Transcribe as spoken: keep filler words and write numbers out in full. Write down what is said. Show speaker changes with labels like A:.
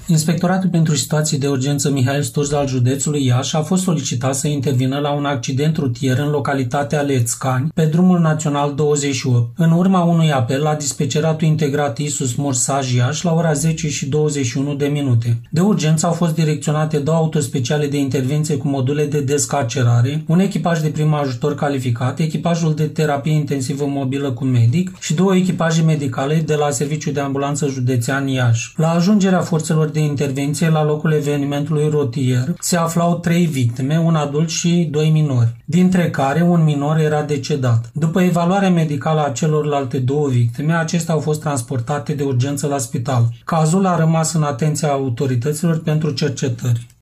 A: Inspectoratul pentru situații de urgență Mihail Sturz al județului Iași a fost solicitat să intervină la un accident rutier în localitatea Lețcani, pe drumul național douăzeci și opt. În urma unui apel la dispeceratul integrat Isus Morsaj Iași la ora zece și douăzeci și unu de minute. De urgență au fost direcționate două autospeciale de intervenție cu module de descarcerare, un echipaj de prim ajutor calificat, echipajul de terapie intensivă mobilă cu medic și două echipaje medicale de la Serviciul de Ambulanță Județean Iași. La ajungerea forțelor de intervenție la locul evenimentului rutier se aflau trei victime, un adult și doi minori, dintre care un minor era decedat. După evaluarea medicală a celorlalte două victime, acestea au fost transportate de urgență la spital. Cazul a rămas în atenția autorităților pentru cercetări.